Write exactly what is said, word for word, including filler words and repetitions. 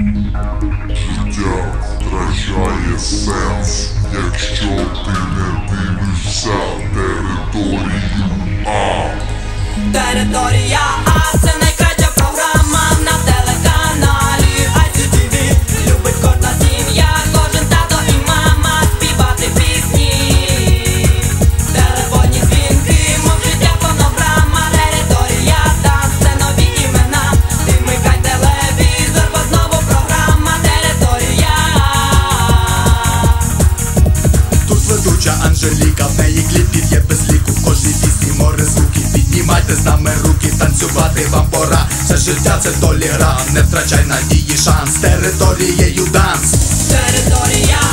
Життя втрачає сенс, якщо ти не дивишся територію А. Територія А – це найкраща програма на телеканалі ай сі ті ві. Любить кожна сім'я, кожен тато і мама співати пісні. Телефонні дзвінки, мов життя фонограма. Територія танц – це нові імена. Ти вмикай телевізор, бо знову програма Територія А. Тут ведуча Анжеліка, в неї кліпів є без ліку. В кожній пісні море звуків. Піднімайте з нами руки, танцювати вам пора. Це життя, це толі гра, не втрачай надії шанс. Територією данс. Територія